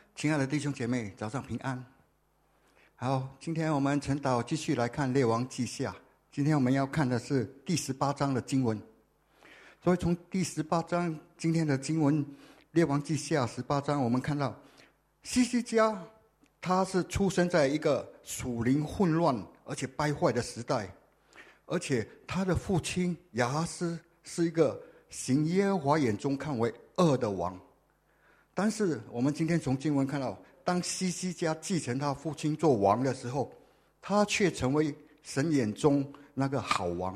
亲爱的弟兄姐妹，早上平安。好，今天我们晨祷继续来看列王记下。今天我们要看的是第18章的经文。所以从第18章今天的经文，列王记下18章，我们看到希西家他是出生在一个属灵混乱而且败坏的时代，而且他的父亲亚哈斯是一个行耶和华眼中看为恶的王。但是我们今天从经文看到，当希西家继承他父亲做王的时候，他却成为神眼中那个好王。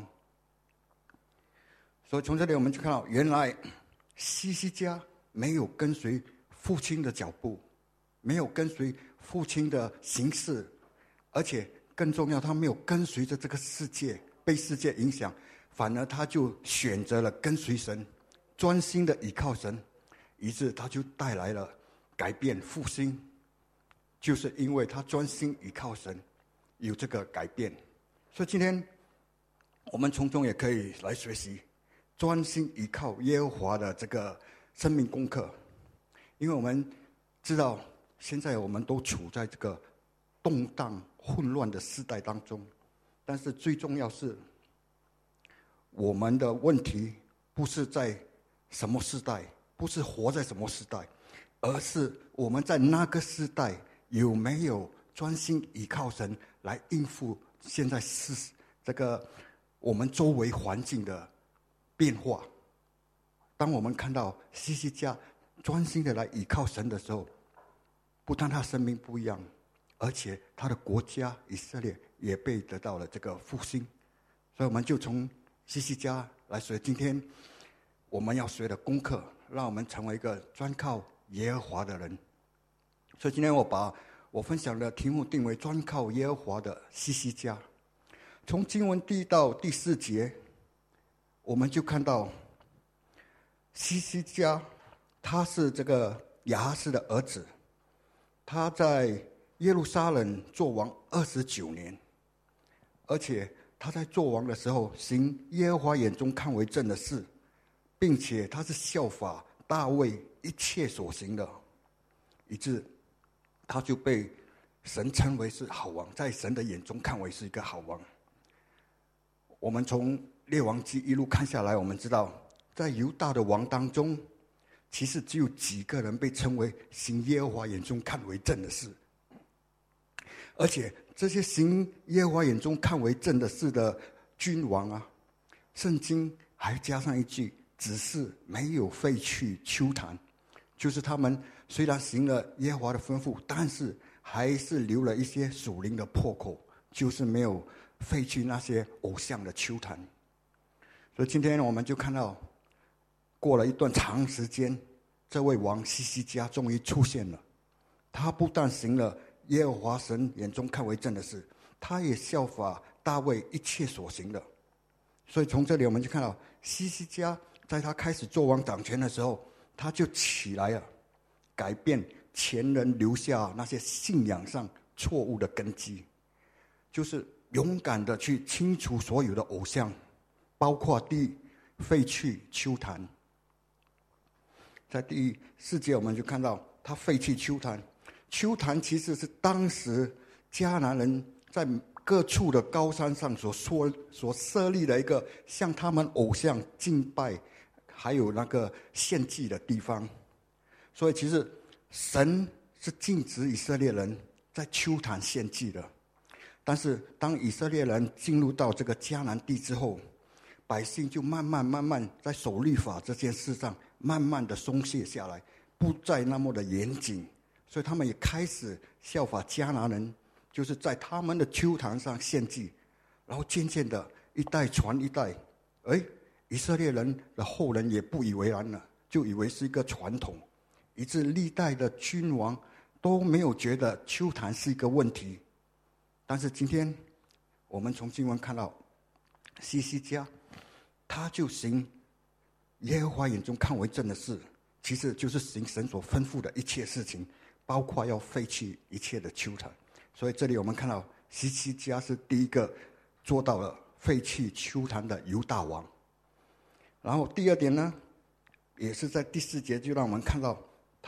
所以从这里我们就看到，原来希西家没有跟随父亲的脚步，没有跟随父亲的行事，而且更重要，他没有跟随着这个世界，被世界影响，反而他就选择了跟随神，专心的倚靠神，以致他就带来了改变复兴。就是因为他专心倚靠神，有这个改变。所以今天我们从中也可以来学习专心倚靠耶和华的这个生命功课。因为我们知道现在我们都处在这个动荡混乱的时代当中，但是最重要是我们的问题不是在什么时代，不是活在什么时代，而是我们在那个时代有没有专心倚靠神来应付现在是这个我们周围环境的变化。当我们看到希西家专心的来倚靠神的时候，不但他生命不一样，而且他的国家以色列也被得到了这个复兴。所以我们就从希西家来学今天我们要学的功课，让我们成为一个专靠耶和华的人。所以今天我把我分享的题目定为专靠耶和华的希西家。从经文第1到第4节，我们就看到希西家他是这个亚哈斯的儿子，他在耶路撒冷做王29年，而且他在做王的时候行耶和华眼中看为正的事，并且他是效法大卫一切所行的，以致他就被神称为是好王，在神的眼中看为是一个好王。我们从列王记一路看下来，我们知道在犹大的王当中，其实只有几个人被称为行耶和华眼中看为正的事，而且这些行耶和华眼中看为正的事的君王啊，圣经还加上一句，只是没有废去丘坛，就是他们虽然行了耶和华的吩咐，但是还是留了一些属灵的破口，就是没有废去那些偶像的丘坛。所以今天我们就看到，过了一段长时间，这位王希西家终于出现了。他不但行了耶和华神眼中看为正的事，他也效法大卫一切所行的。所以从这里我们就看到，希西家在他开始做王掌权的时候，他就起来了，改变前人留下那些信仰上错误的根基，就是勇敢的去清除所有的偶像，包括废去丘坛。在第4节我们就看到他废去丘坛。丘坛其实是当时迦南人在各处的高山上所设立的一个向他们偶像敬拜还有那个献祭的地方。所以其实神是禁止以色列人在丘坛献祭的。但是当以色列人进入到这个迦南地之后，百姓就慢慢在守律法这件事上慢慢的松懈下来，不再那么的严谨。所以他们也开始效法迦南人，就是在他们的丘坛上献祭。然后渐渐的一代传一代，以色列人的后人也不以为然了，就以为是一个传统，以致历代的君王都没有觉得丘坛是一个问题。但是今天我们从经文看到，希西家他就行耶和华眼中看为正的事，其实就是行神所吩咐的一切事情，包括要废去一切的丘坛。所以这里我们看到希西家是第一个做到了废去丘坛的犹大王。然后第二点呢，也是在第4节就让我们看到他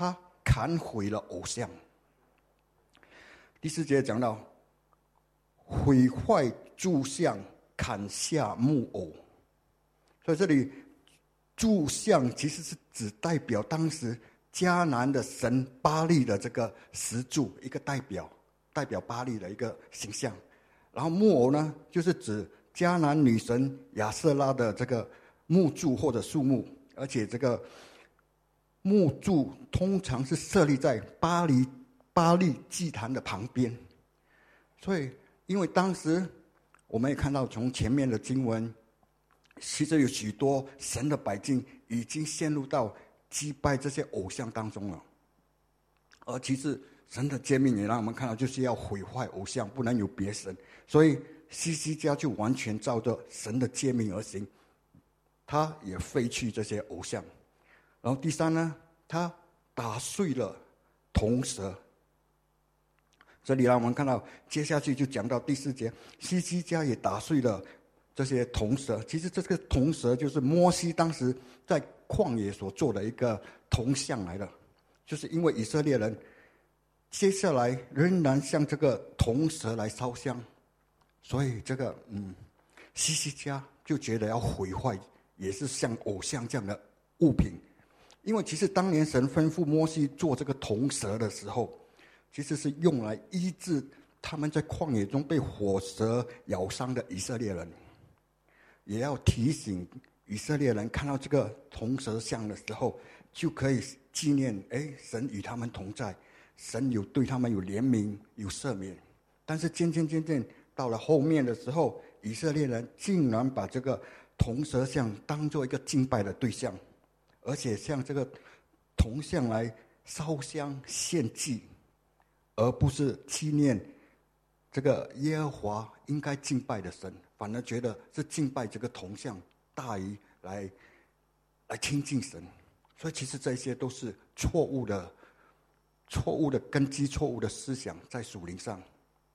砍毁了偶像。第4节讲到毁坏柱像，砍下木偶。所以这里柱像其实是只代表当时迦南的神巴力的这个石柱，一个代表巴力的一个形象。然后木偶呢，就是指迦南女神亚瑟拉的这个木柱或者树木，而且这个木柱通常是设立在巴力祭坛的旁边。所以因为当时我们也看到从前面的经文，其实有许多神的百姓已经陷入到击败这些偶像当中了。而其实神的诫命也让我们看到，就是要毁坏偶像，不能有别神。所以希西家就完全照着神的诫命而行，他也废去这些偶像。然后第3呢，他打碎了铜蛇。这里让我们看到，接下去就讲到第4节，希西家也打碎了这些铜蛇。其实这个铜蛇就是摩西当时在旷野所做的一个铜像来的，就是因为以色列人接下来仍然向这个铜蛇来烧香，所以这个希西家就觉得要毁坏，也是像偶像这样的物品。因为其实当年神吩咐摩西做这个铜蛇的时候，其实是用来医治他们在旷野中被火蛇咬伤的以色列人，也要提醒以色列人看到这个铜蛇像的时候，就可以纪念，神与他们同在，神有对他们有怜悯有赦免。但是渐渐到了后面的时候，以色列人竟然把这个铜蛇像当作一个敬拜的对象，而且向这个铜像来烧香献祭，而不是纪念这个耶和华应该敬拜的神，反而觉得是敬拜这个铜像大于来亲近神。所以其实这些都是错误的根基，错误的思想在属灵上。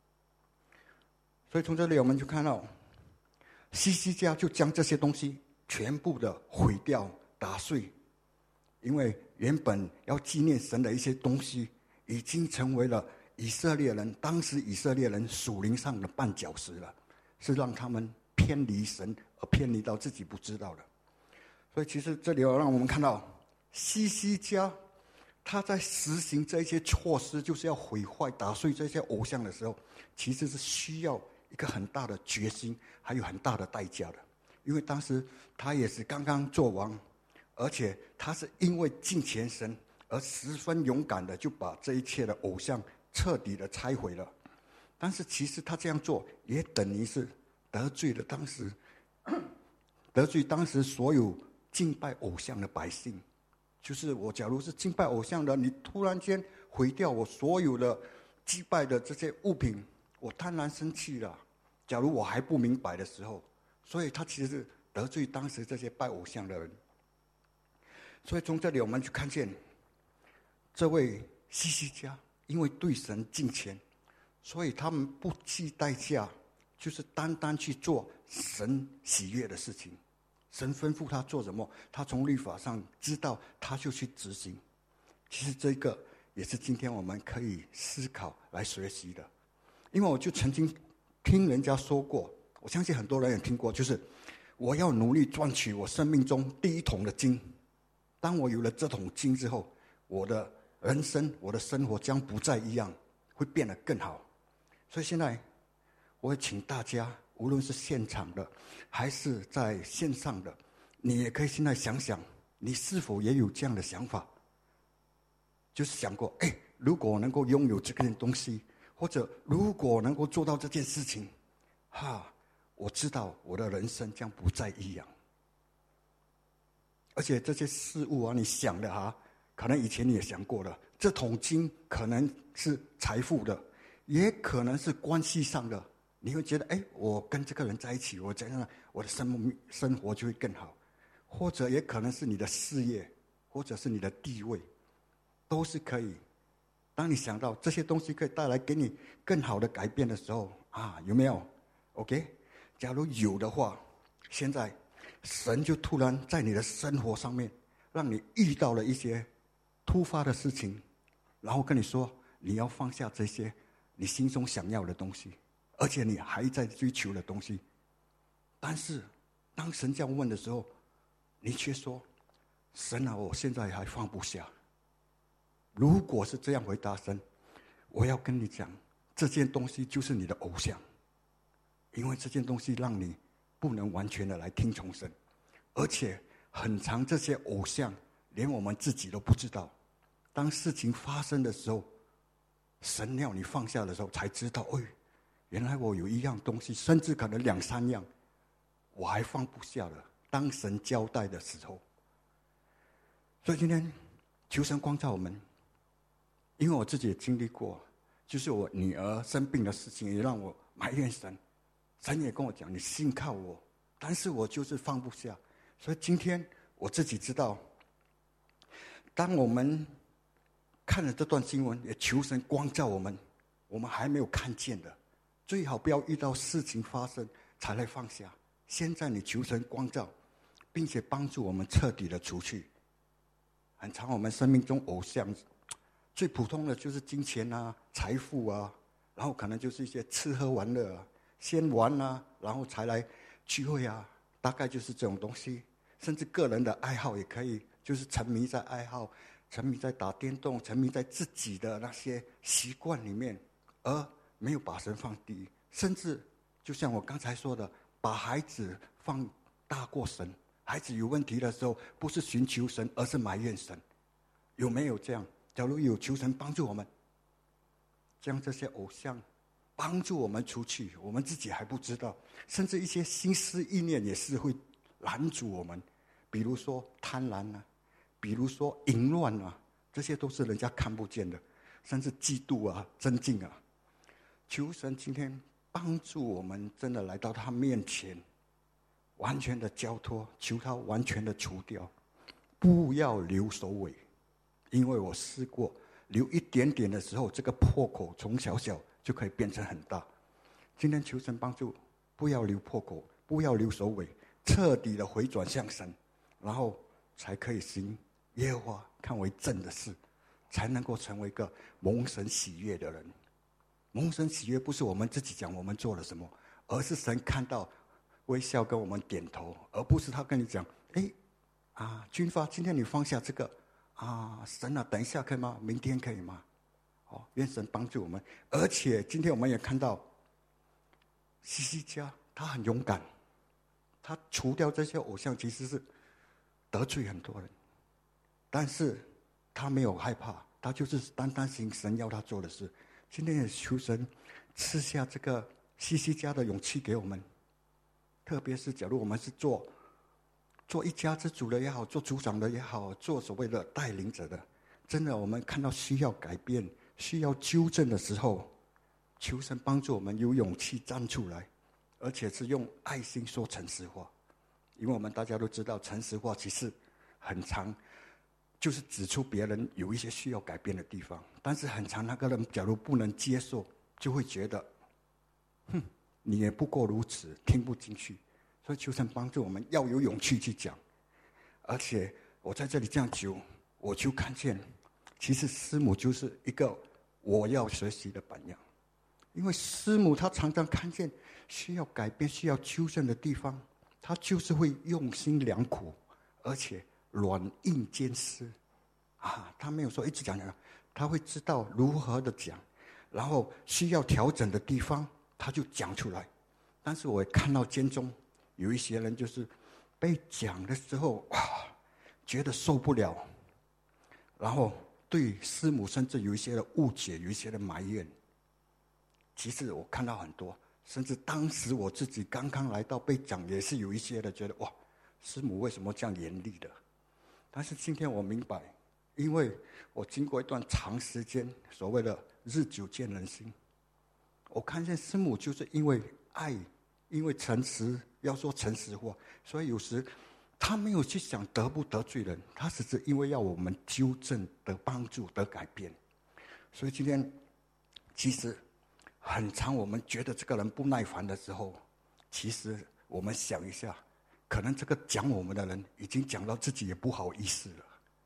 所以从这里我们就看到，希西家就将这些东西全部的毁掉打碎，因为原本要纪念神的一些东西，已经成为了当时以色列人属灵上的绊脚石了，是让他们偏离神，而偏离到自己不知道的。所以其实这里要让我们看到，希西家他在实行这些措施，就是要毁坏打碎这些偶像的时候，其实是需要一个很大的决心，还有很大的代价的。因为当时他也是刚刚做王，而且他是因为敬虔神而十分勇敢的就把这一切的偶像彻底的拆毁了。但是其实他这样做也等于是得罪当时所有敬拜偶像的百姓。就是我假如是敬拜偶像的，你突然间毁掉我所有的祭拜的这些物品，我当然生气了。假如我还不明白的时候，所以他其实是得罪当时这些拜偶像的人。所以从这里我们就看见，这位希西家因为对神敬虔，所以他们不计代价，就是单单去做神喜悦的事情。神吩咐他做什么，他从律法上知道，他就去执行。其实这个也是今天我们可以思考来学习的。因为我就曾经听人家说过，我相信很多人也听过，就是我要努力赚取我生命中第一桶的金。当我有了这桶金之后，我的人生，我的生活将不再一样，会变得更好。所以现在我会请大家，无论是现场的还是在线上的，你也可以现在想想，你是否也有这样的想法，就是想过，如果能够拥有这件东西，或者如果能够做到这件事情，我知道我的人生将不再一样。而且这些事物啊，你想的可能以前你也想过了，这桶金可能是财富的，也可能是关系上的。你会觉得，我跟这个人在一起，我这样我的生活就会更好，或者也可能是你的事业，或者是你的地位，都是可以。当你想到这些东西可以带来给你更好的改变的时候，有没有 ？OK， 假如有的话，现在神就突然在你的生活上面，让你遇到了一些突发的事情， 然后跟你说你要放下这些你心中想要的东西，而且你还在追求的东西。但是当神这样问的时候，你却说，神啊，我现在还放不下。如果是这样回答神，我要跟你讲，这件东西就是你的偶像，因为这件东西让你不能完全的来听从神，而且很长这些偶像连我们自己都不知道。当事情发生的时候，神要你放下的时候，才知道，原来我有一样东西，甚至可能2、3样，我还放不下了。当神交代的时候，所以今天求神光照我们，因为我自己也经历过，就是我女儿生病的事情，也让我埋怨神。神也跟我讲，你信靠我，但是我就是放不下。所以今天我自己知道，当我们看了这段经文，也求神光照我们，我们还没有看见的，最好不要遇到事情发生才来放下。现在你求神光照，并且帮助我们彻底的除去。很常我们生命中偶像最普通的就是金钱啊、财富啊，然后可能就是一些吃喝玩乐啊，先玩啊，然后才来聚会啊，大概就是这种东西。甚至个人的爱好也可以，就是沉迷在爱好，沉迷在打电动，沉迷在自己的那些习惯里面，而没有把神放第一。甚至就像我刚才说的，把孩子放大过神。孩子有问题的时候，不是寻求神，而是埋怨神。有没有这样？假如有，求神帮助我们，将这些偶像帮助我们出去，我们自己还不知道。甚至一些心思意念也是会拦阻我们，比如说贪婪啊，比如说淫乱啊，这些都是人家看不见的。甚至嫉妒啊、争竞啊，求神今天帮助我们，真的来到他面前，完全的交托，求他完全的除掉，不要留首尾。因为我试过留一点点的时候，这个破口从小小就可以变成很大。今天求神帮助，不要留破口，不要留首尾，彻底的回转向神，然后才可以行耶和华看为正的事，才能够成为一个蒙神喜悦的人。蒙神喜悦不是我们自己讲我们做了什么，而是神看到微笑跟我们点头，而不是他跟你讲，军发，今天你放下这个神啊，等一下可以吗？明天可以吗？愿神帮助我们。而且今天我们也看到希西家他很勇敢，他除掉这些偶像其实是得罪很多人，但是他没有害怕，他就是单单行神要他做的事。今天也求神赐下这个希西家的勇气给我们，特别是假如我们是做一家之主的也好，做组长的也好，做所谓的带领者的，真的我们看到需要改变、需要纠正的时候，求神帮助我们有勇气站出来，而且是用爱心说诚实话。因为我们大家都知道，诚实话其实很常就是指出别人有一些需要改变的地方，但是很常那个人假如不能接受，就会觉得你也不过如此，听不进去。所以求神帮助我们要有勇气去讲。而且我在这里这样求，我就看见其实师母就是一个我要学习的榜样。因为师母她常常看见需要改变、需要纠正的地方，她就是会用心良苦，而且软硬兼施她没有说一直讲，她会知道如何的讲，然后需要调整的地方她就讲出来。但是我也看到间中有一些人就是被讲的时候觉得受不了，然后对师母甚至有一些的误解，有一些的埋怨。其实我看到很多，甚至当时我自己刚刚来到被讲，也是有一些的觉得师母为什么这样严厉的？但是今天我明白，因为我经过一段长时间所谓的日久见人心，我看见师母就是因为爱，因为诚实，要说诚实话，所以有时他没有去想得不得罪人，他只是因为要我们纠正、得帮助、得改变。所以今天其实很常我们觉得这个人不耐烦的时候，其实我们想一下，可能这个讲我们的人已经讲到自己也不好意思了。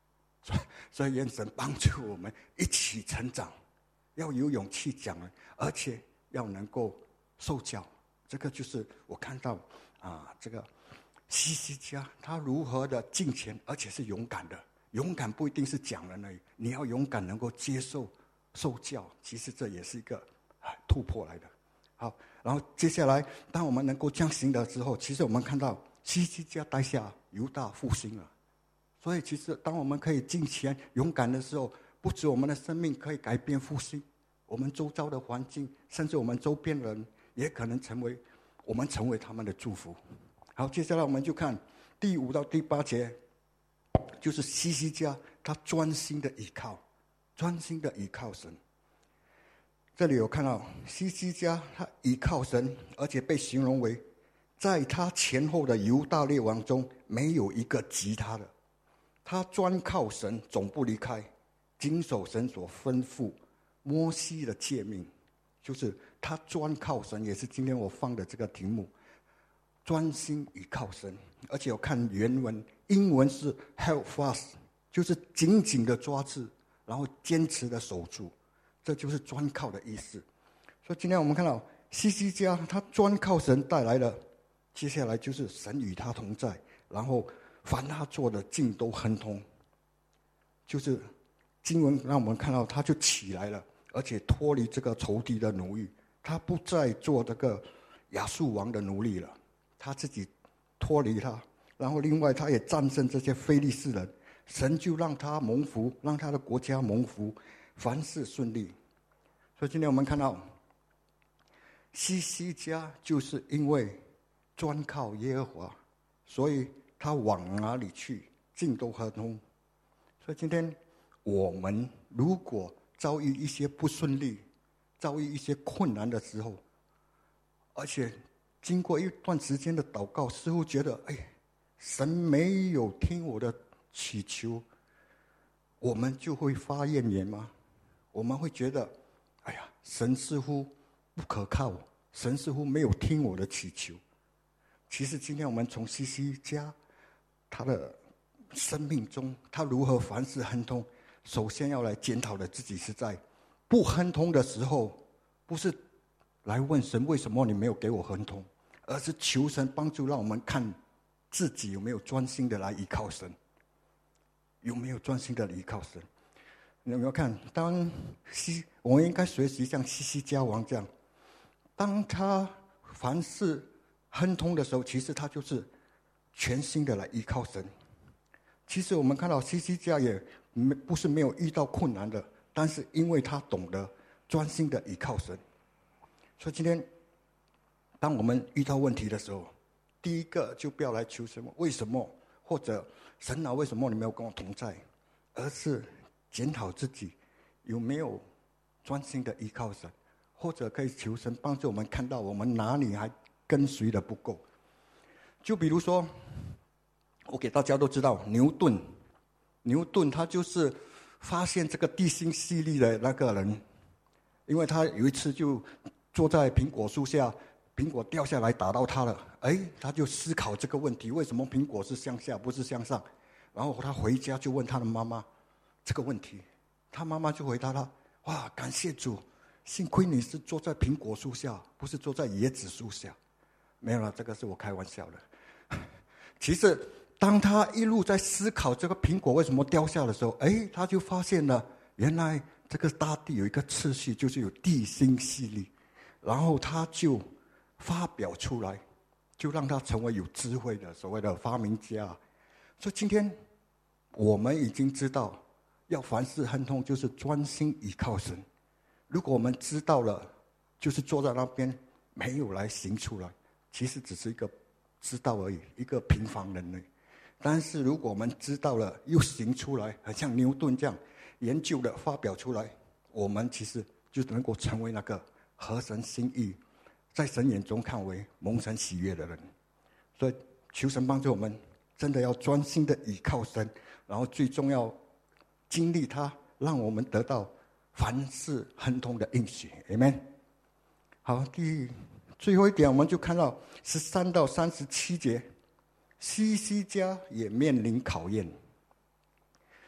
所以愿神帮助我们一起成长，要有勇气讲，而且要能够受教。这个就是我看到这个希西家他如何的敬虔，而且是勇敢的。勇敢不一定是讲人而已，你要勇敢能够接受受教，其实这也是一个突破来的。好，然后接下来当我们能够这样行的之后，其实我们看到希西家带下犹大复兴了。所以其实当我们可以敬虔勇敢的时候，不止我们的生命可以改变复兴，我们周遭的环境，甚至我们周边人也可能成为他们的祝福。好，接下来我们就看第5到第8节，就是希西家他专心的倚靠神。这里有看到希西家他倚靠神，而且被形容为在他前后的犹大列王中没有一个及他的。他专靠神，总不离开，谨守神所吩咐摩西的诫命。就是他专靠神，也是今天我放的这个题目，专心倚靠神。而且我看原文，英文是 hold fast， 就是紧紧的抓住，然后坚持的守住，这就是专靠的意思。所以今天我们看到希西家他专靠神带来的，接下来就是神与他同在，然后凡他做的尽都亨通。就是经文让我们看到他就起来了，而且脱离这个仇敌的奴役，他不再做这个亚述王的奴隶了，他自己脱离他，然后另外他也战胜这些非利士人，神就让他蒙福，让他的国家蒙福，凡事顺利。所以今天我们看到希西家就是因为专靠耶和华，所以他往哪里去尽都亨通。所以今天我们如果遭遇一些不顺利，遭遇一些困难的时候，而且经过一段时间的祷告，似乎觉得神没有听我的祈求，我们就会发怨言吗？我们会觉得神似乎不可靠，神似乎没有听我的祈求。其实今天我们从希西家他的生命中，他如何凡事亨通，首先要来检讨的自己是在不亨通的时候，不是来问神为什么你没有给我亨通，而是求神帮助，让我们看自己有没有专心的来依靠神，有没有专心的依靠神。你有没有看，我们应该学习像希西家王这样，当他凡事亨通的时候，其实他就是全心的来依靠神。其实我们看到希西家也不是没有遇到困难的，但是因为他懂得专心的依靠神。所以今天当我们遇到问题的时候，第一个就不要来求什么为什么，或者神啊为什么你没有跟我同在，而是检讨自己有没有专心的依靠神，或者可以求神帮助我们看到我们哪里还跟随的不够。就比如说我给大家都知道牛顿他就是发现这个地心吸力的那个人，因为他有一次就坐在苹果树下，苹果掉下来打到他了，他就思考这个问题，为什么苹果是向下不是向上。然后他回家就问他的妈妈这个问题，他妈妈就回答他，哇，感谢主，幸亏你是坐在苹果树下，不是坐在椰子树下。没有了，这个是我开玩笑的。其实当他一路在思考这个苹果为什么掉下的时候，他就发现了原来这个大地有一个次序，就是有地心吸力，然后他就发表出来，就让他成为有智慧的所谓的发明家。所以今天我们已经知道要凡事亨通，就是专心倚靠神。如果我们知道了，就是坐在那边没有来行出来，其实只是一个知道而已，一个平凡人而已。但是如果我们知道了又行出来，很像牛顿这样研究的发表出来，我们其实就能够成为那个合神心意，在神眼中看为蒙神喜悦的人。所以求神帮助我们，真的要专心的倚靠神，然后最重要经历他，让我们得到凡事亨通的应许。 Amen。 好，最后一点我们就看到13到37节，希西家也面临考验。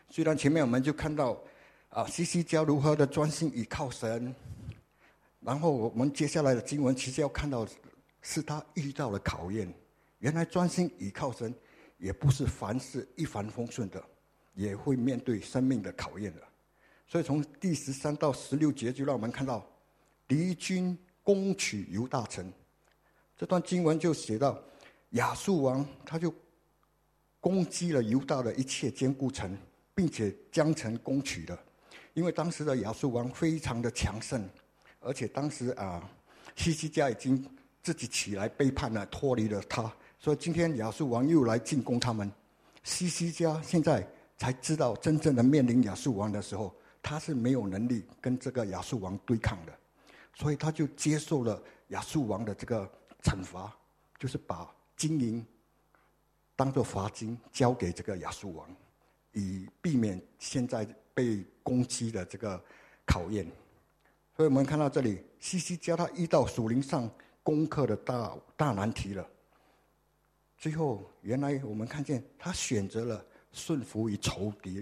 虽然前面我们就看到西西家如何的专心倚靠神，然后我们接下来的经文其实要看到是他遇到了考验。原来专心倚靠神也不是凡事一帆风顺的，也会面对生命的考验的。所以从第13到16节就让我们看到敌军攻取犹大城。这段经文就写到亚述王他就攻击了犹大的一切坚固城，并且将城攻取了。因为当时的亚述王非常的强盛，而且当时西西家已经自己起来背叛了，脱离了他，所以今天亚述王又来进攻他们。西西家现在才知道，真正的面临亚述王的时候，他是没有能力跟这个亚述王对抗的，所以他就接受了亚述王的这个惩罚，就是把金银当作罚金交给这个亚述王，以避免现在被攻击的这个考验。所以我们看到这里，西西家他遇到属灵上攻克的大难题了。最后，原来我们看见他选择了顺服于仇敌。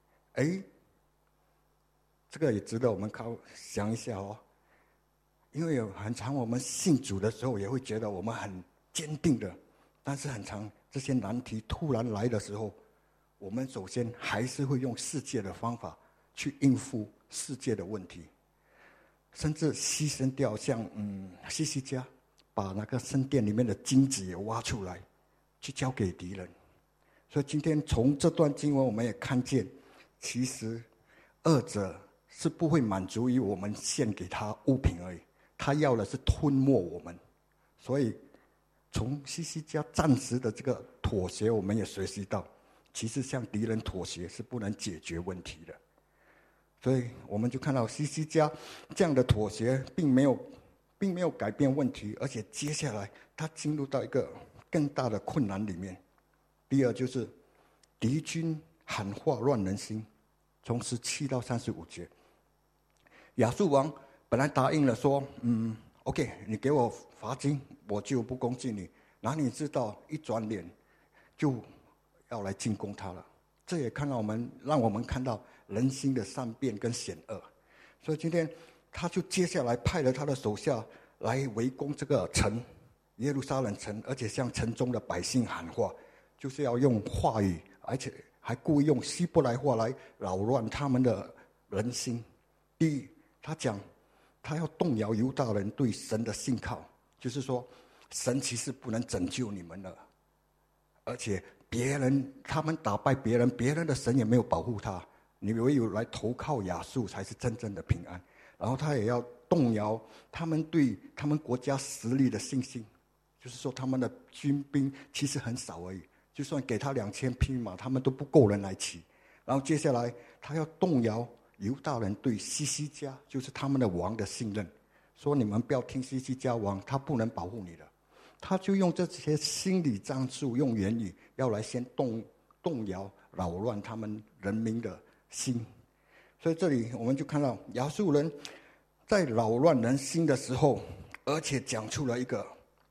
这个也值得我们想一下哦。因为很常我们信主的时候，也会觉得我们很坚定的，但是很常这些难题突然来的时候，我们首先还是会用世界的方法去应付世界的问题，甚至牺牲掉像西西家把那个圣殿里面的金子也挖出来去交给敌人。所以今天从这段经文我们也看见，其实恶者是不会满足于我们献给他物品而已，他要的是吞没我们。所以从西西家暂时的这个妥协，我们也学习到，其实向敌人妥协是不能解决问题的。所以我们就看到西西家这样的妥协并没有改变问题，而且接下来他进入到一个更大的困难里面。第二就是敌军喊话乱人心，从17到35节，亚述王本来答应了说OK， 你给我罚金，我就不攻击你。然后你知道，一转脸就要来进攻他了。这也让我们看到人心的善变跟险恶。所以今天他就接下来派了他的手下来围攻这个城，耶路撒冷城，而且向城中的百姓喊话，就是要用话语，而且还故意用希伯来话来扰乱他们的人心。第一，他讲他要动摇犹大人对神的信靠，就是说神其实不能拯救你们了，而且他们打败别人的神也没有保护他，你唯有来投靠亚述才是真正的平安。然后他也要动摇他们对他们国家实力的信心，就是说他们的军兵其实很少而已，就算给他2000匹马，他们都不够人来骑。然后接下来他要动摇犹大人对西西家，就是他们的王的信任，说你们不要听西西家王，他不能保护你的。他就用这些心理战术，用言语要来先动摇扰乱他们人民的心。所以这里我们就看到亚述人在扰乱人心的时候，而且讲出了一个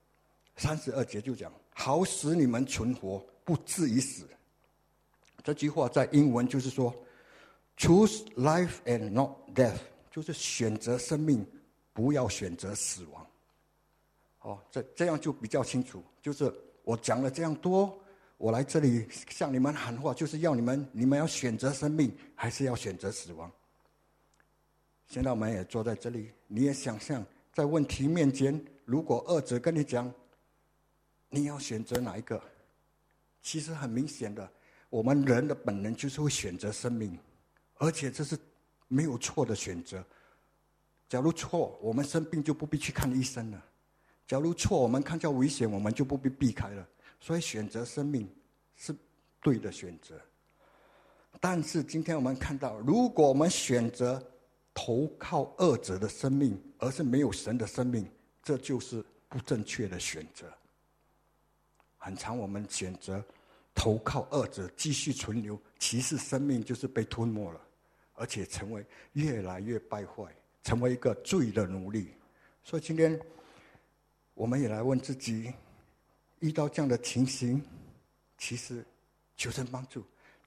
32节就讲，好使你们存活，不至于死。这句话在英文就是说 Choose life and not death， 就是选择生命，不要选择死亡。这样就比较清楚。就是我讲了这样多，我来这里向你们喊话，就是要你们要选择生命，还是要选择死亡。现在我们也坐在这里，你也想象在问题面前，如果恶者跟你讲你要选择哪一个，其实很明显的，我们人的本能就是会选择生命，而且这是没有错的选择。假如错，我们生病就不必去看医生了，假如错，我们看到危险，我们就不必避开了。所以选择生命是对的选择。但是今天我们看到，如果我们选择投靠恶者的生命，而是没有神的生命，这就是不正确的选择。很常我们选择投靠恶者继续存留，其实生命就是被吞没了，而且成为越来越败坏，成为一个罪的奴隶。所以今天我们也来问自己，遇到这样的情形，其实求神帮助，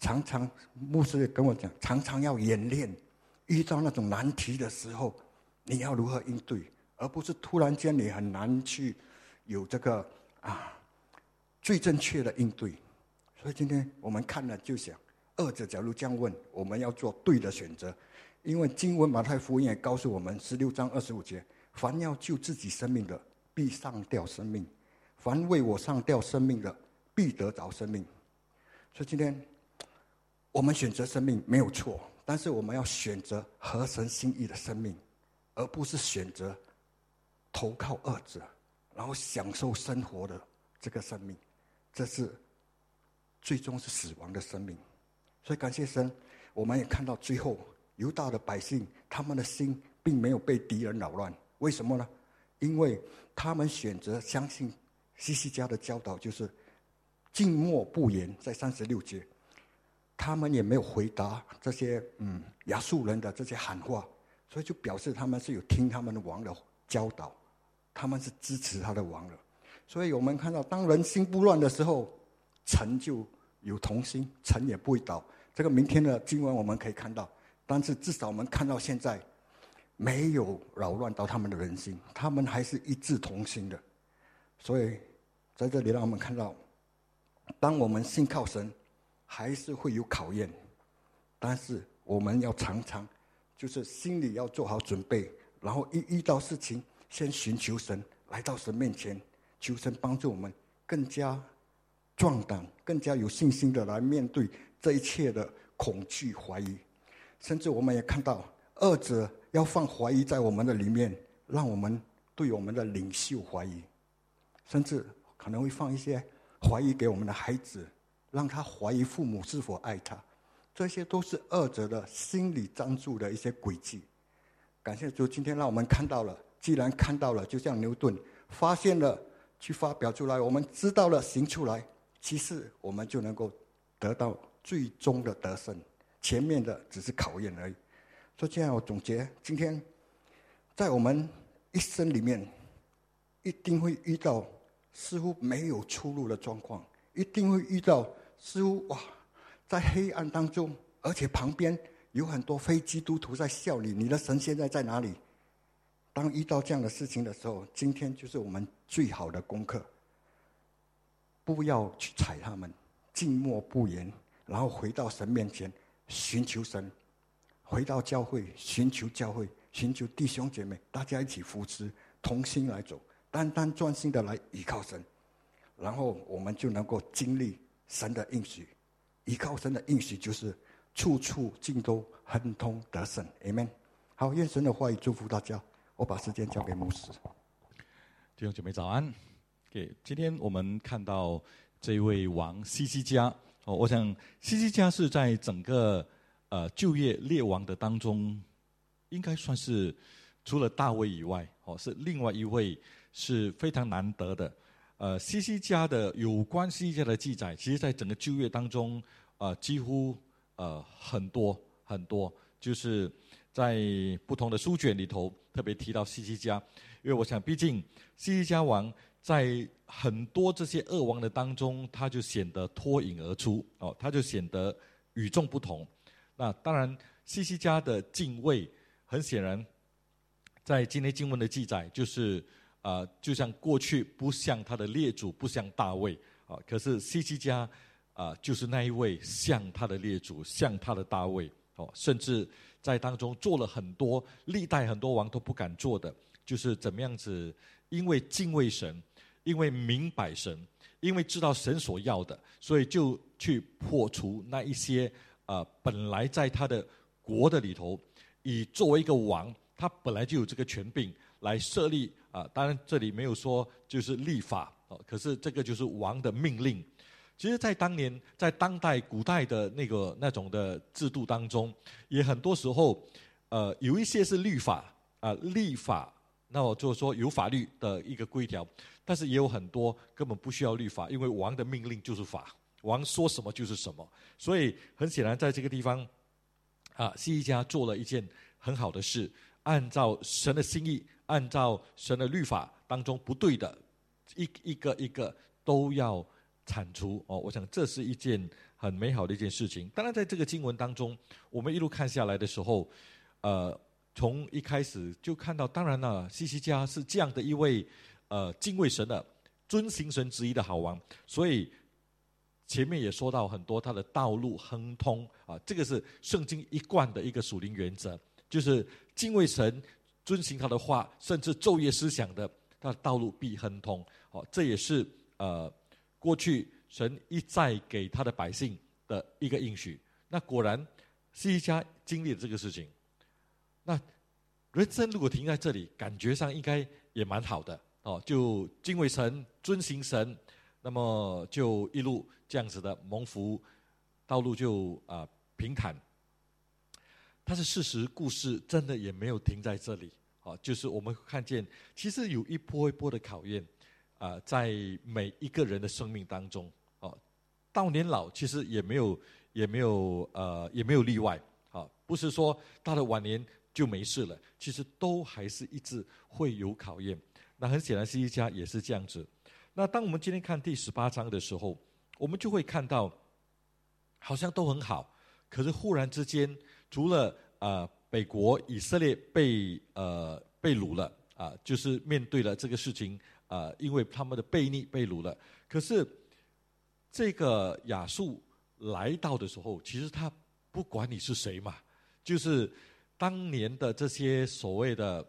常常牧师也跟我讲，常常要演练，遇到那种难题的时候，你要如何应对，而不是突然间你很难去有这个最正确的应对。所以今天我们看了就想，二者假如这样问，我们要做对的选择。因为经文马太福音也告诉我们16章25节，凡要救自己生命的，必上吊生命；凡为我上吊生命的，必得着生命。所以今天我们选择生命没有错，但是我们要选择合神心意的生命，而不是选择投靠二者，然后享受生活的这个生命，这是最终是死亡的生命。所以感谢神，我们也看到最后犹大的百姓，他们的心并没有被敌人扰乱。为什么呢？因为他们选择相信希西家的教导，就是静默不言，在36节，他们也没有回答这些亚述人的这些喊话，所以就表示他们是有听他们的王的教导，他们是支持他的王的。所以我们看到，当人心不乱的时候，城就有同心，城也不会倒。这个明天的经文我们可以看到，但是至少我们看到现在没有扰乱到他们的人心，他们还是一致同心的。所以在这里让我们看到，当我们信靠神，还是会有考验，但是我们要常常就是心里要做好准备，然后一遇到事情先寻求神，来到神面前，求神帮助我们更加壮胆，更加有信心的来面对这一切的恐惧怀疑。甚至我们也看到二者要放怀疑在我们的里面，让我们对我们的领袖怀疑，甚至可能会放一些怀疑给我们的孩子，让他怀疑父母是否爱他。这些都是二者的心理障住的一些轨迹。感谢主，今天让我们看到了，既然看到了，就像牛顿发现了，去发表出来，我们知道了，行出来，其实我们就能够得到最终的得胜，前面的只是考验而已。所以这样我总结，今天在我们一生里面，一定会遇到似乎没有出路的状况，一定会遇到似乎在黑暗当中，而且旁边有很多非基督徒在笑你的神现在在哪里？当遇到这样的事情的时候，今天就是我们最好的功课，不要去踩他们，静默不言，然后回到神面前寻求神，回到教会寻求教会，寻求弟兄姐妹，大家一起扶持，同心来走，单单专心的来依靠神，然后我们就能够经历神的应许。依靠神的应许就是处处尽都亨通得胜。 Amen。 好，愿神的话语祝福大家。我把时间交给牧师。 弟兄姐妹早安。今天我们看到这位王希西家，我想希西家是在整个旧约列王的当中，应该算是除了大卫以外，是另外一位是非常难得的。希西家的有关希西家的记载，其实在整个旧约当中，几乎很多，就是在不同的书卷里头特别提到希西家，因为我想，毕竟希西家王在很多这些恶王的当中，他就显得脱颖而出，他就显得与众不同。那当然，希西家的敬畏，很显然，在今天经文的记载，就是就像过去不像他的列祖，不像大卫，可是希西家就是那一位像他的列祖，像他的大卫，甚至在当中做了很多历代很多王都不敢做的，就是怎么样子，因为敬畏神，因为明白神，因为知道神所要的，所以就去破除那一些本来在他的国的里头，以作为一个王，他本来就有这个权柄来设立当然这里没有说就是立法，可是这个就是王的命令。其实在当年，在当代古代的那种的制度当中，也很多时候有一些是律法立法，那我就是说有法律的一个规条，但是也有很多根本不需要律法，因为王的命令就是法，王说什么就是什么。所以很显然在这个地方希西家做了一件很好的事，按照神的心意，按照神的律法当中不对的一个都要铲除我想这是一件很美好的一件事情。当然在这个经文当中，我们一路看下来的时候，从一开始就看到，当然了，希西家是这样的一位敬畏神的、遵行神旨意的好王，所以前面也说到很多他的道路亨通这个是圣经一贯的一个属灵原则，就是敬畏神、遵行他的话，甚至昼夜思想的，他的道路必亨通。这也是过去神一再给他的百姓的一个应许。那果然希西家经历了这个事情，那人生如果停在这里，感觉上应该也蛮好的就敬畏神、遵行神，那么就一路这样子的蒙福，道路就平坦。但是事实故事真的也没有停在这里就是我们看见其实有一波一波的考验在每一个人的生命当中到年老其实也没有例外不是说到了晚年就没事了，其实都还是一直会有考验。那很显然希西家也是这样子。那当我们今天看第18章的时候，我们就会看到好像都很好，可是忽然之间除了北国以色列被掳了就是面对了这个事情因为他们的悖逆被掳了，可是这个亚述来到的时候，其实他不管你是谁嘛，就是当年的这些所谓的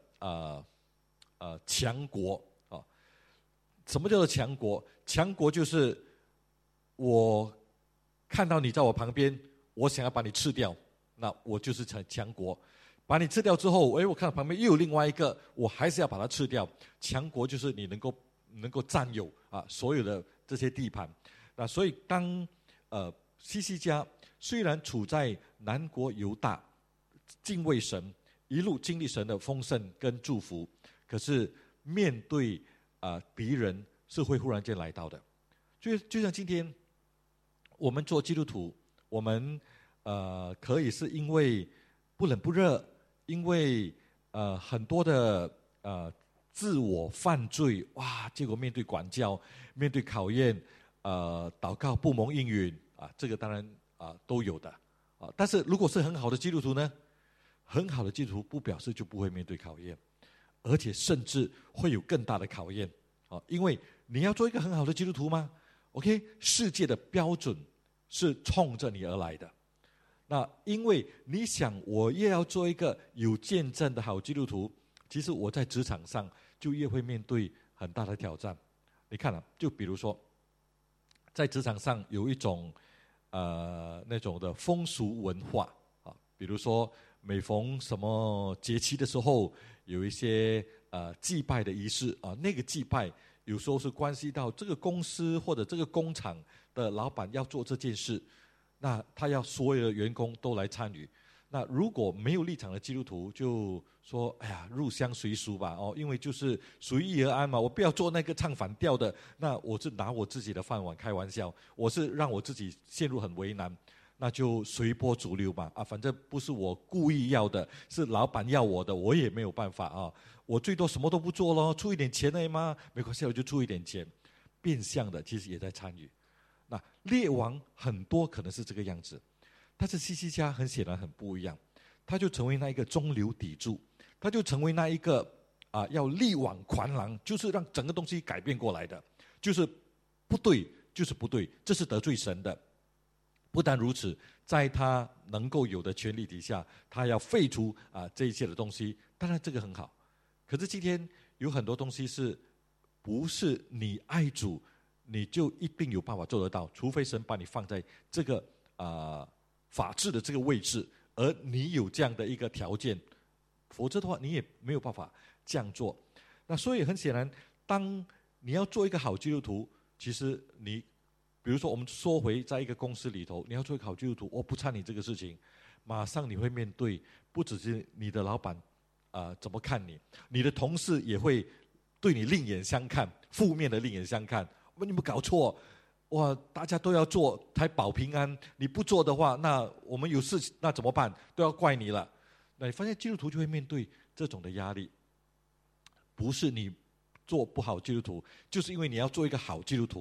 强国什么叫做强国？强国就是我看到你在我旁边，我想要把你吃掉，那我就是强国。把你吃掉之后，我看到旁边又有另外一个，我还是要把它吃掉。强国就是你能够占有所有的这些地盘。那所以当希西家虽然处在南国犹大，敬畏神，一路经历神的丰盛跟祝福，可是面对敌人是会忽然间来到的。就像今天我们做基督徒，我们可以是因为不冷不热，因为很多的自我犯罪结果面对管教，面对考验，祷告不蒙应允这个当然都有的但是如果是很好的基督徒呢，很好的基督徒不表示就不会面对考验，而且甚至会有更大的考验因为你要做一个很好的基督徒吗？ OK， 世界的标准是冲着你而来的。那因为你想我越要做一个有见证的好基督徒，其实我在职场上就越会面对很大的挑战。你看就比如说在职场上有一种那种的风俗文化比如说每逢什么节期的时候，有一些祭拜的仪式那个祭拜有时候是关系到这个公司或者这个工厂的老板要做这件事，那他要所有的员工都来参与。那如果没有立场的基督徒就说哎呀入乡随俗吧因为就是随遇而安嘛，我不要做那个唱反调的，那我是拿我自己的饭碗开玩笑，我是让我自己陷入很为难，那就随波逐流吧反正不是我故意要的，是老板要我的，我也没有办法我最多什么都不做咯，出一点钱而已嘛，没关系我就出一点钱。变相的其实也在参与。那列王很多可能是这个样子，但是希西家很显然很不一样，他就成为那一个中流砥柱，他就成为那一个要力挽狂澜，就是让整个东西改变过来的，就是不对就是不对，这是得罪神的。不但如此，在他能够有的权利底下，他要废除这一切的东西，当然这个很好。可是今天有很多东西是不是你爱主你就一定有办法做得到，除非神把你放在这个法治的这个位置，而你有这样的一个条件，否则的话你也没有办法这样做。那所以很显然，当你要做一个好基督徒，其实你比如说我们说回在一个公司里头，你要做一个好基督徒，我不参与这个事情，马上你会面对不只是你的老板怎么看你，你的同事也会对你另眼相看，负面的另眼相看。你们搞错，大家都要做才保平安，你不做的话，那我们有事那怎么办？都要怪你了。那你发现基督徒就会面对这种的压力，不是你做不好基督徒，就是因为你要做一个好基督徒，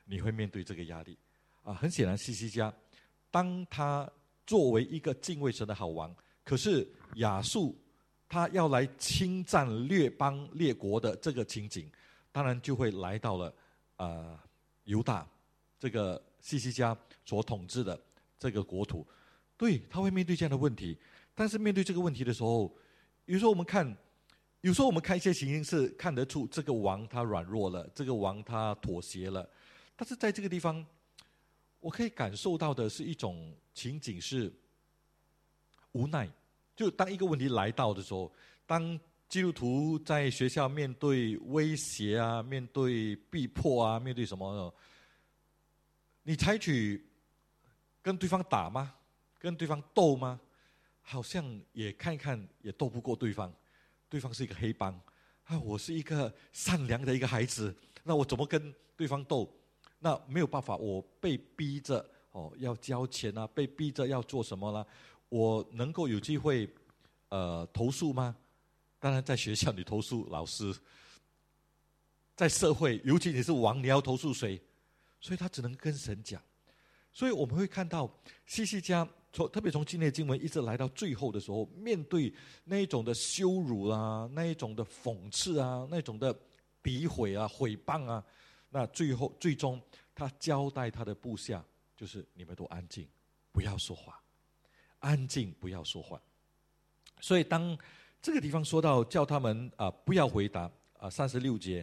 你会面对这个压力很显然，西西家当他作为一个敬畏神的好王，可是亚述他要来侵占列邦列国的这个情景，当然就会来到了犹大这个西西家所统治的这个国土。对，他会面对这样的问题。但是面对这个问题的时候，有时候我们看一些情形是看得出这个王他软弱了，这个王他妥协了。但是在这个地方，我可以感受到的是一种情景是无奈。就当一个问题来到的时候，当基督徒在学校面对威胁啊，面对逼迫啊，面对什么呢？你采取跟对方打吗？跟对方斗吗？好像也看一看也斗不过对方，对方是一个黑帮我是一个善良的一个孩子，那我怎么跟对方斗？那没有办法，我被逼着要交钱啊，被逼着要做什么啦？我能够有机会投诉吗？当然在学校你投诉老师，在社会尤其你是王，你要投诉谁？所以他只能跟神讲。所以我们会看到西西家特别从今天的经文一直来到最后的时候，面对那一种的羞辱啊，那一种的讽刺啊，那种的诋毁啊、毁谤啊，那最终他交代他的部下，就是你们都安静，不要说话，安静，不要说话。所以当这个地方说到叫他们不要回答36节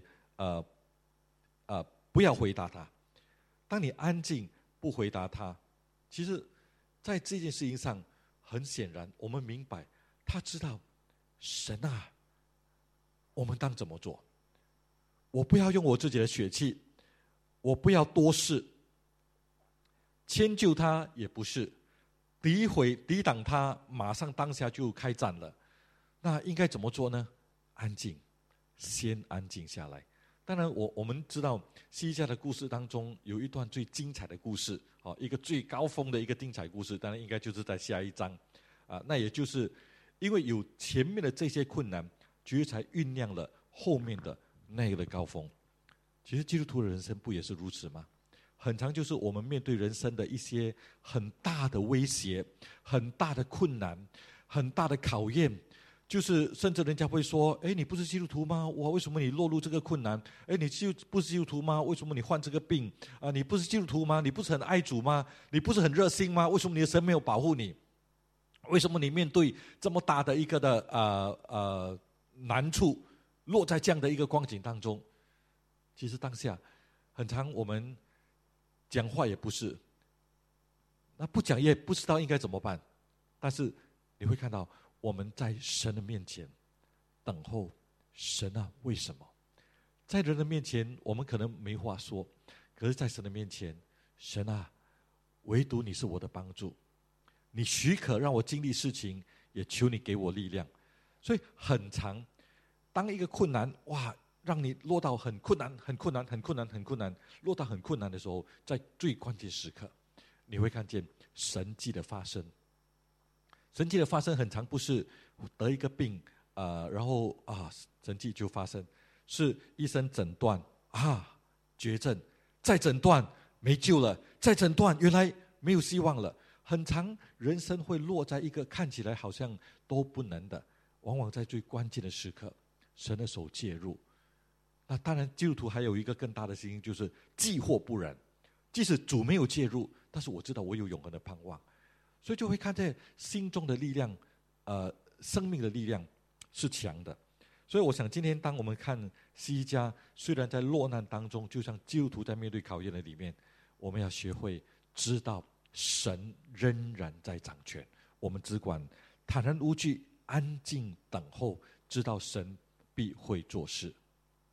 不要回答他，当你安静不回答他，其实在这件事情上很显然我们明白他知道神啊，我们当怎么做？我不要用我自己的血气，我不要多事，迁就他也不是，诋毁抵挡他马上当下就开战了。那应该怎么做呢？安静，先安静下来。当然我们知道西西家的故事当中有一段最精彩的故事一个最高峰的一个精彩故事，当然应该就是在下一章那也就是因为有前面的这些困难，所以才酝酿了后面的那个的高峰。其实基督徒的人生不也是如此吗？很常就是我们面对人生的一些很大的威胁，很大的困难，很大的考验，就是甚至人家会说，你不是基督徒吗？为什么你落入这个困难？你不是基督徒吗？为什么你患这个病你不是基督徒吗？你不是很爱主吗？你不是很热心吗？为什么你的神没有保护你？为什么你面对这么大的一个的难处，落在这样的一个光景当中？其实当下很常我们讲话也不是，那不讲也不知道应该怎么办。但是你会看到我们在神的面前等候神啊，为什么？在人的面前我们可能没话说，可是在神的面前，神啊，唯独你是我的帮助，你许可让我经历事情，也求你给我力量。所以很常当一个困难让你落到很困难落到很困难的时候，在最关键时刻你会看见神迹的发生。神迹的发生很常不是得一个病然后神迹就发生，是医生诊断绝症，再诊断没救了，再诊断原来没有希望了。很常人生会落在一个看起来好像都不能的，往往在最关键的时刻神的手介入。那当然基督徒还有一个更大的信心，就是既或不然，即使主没有介入，但是我知道我有永恒的盼望。所以就会看见心中的力量生命的力量是强的。所以我想今天当我们看西西家虽然在落难当中，就像基督徒在面对考验的里面，我们要学会知道神仍然在掌权，我们只管坦然无惧，安静等候，知道神必会做事。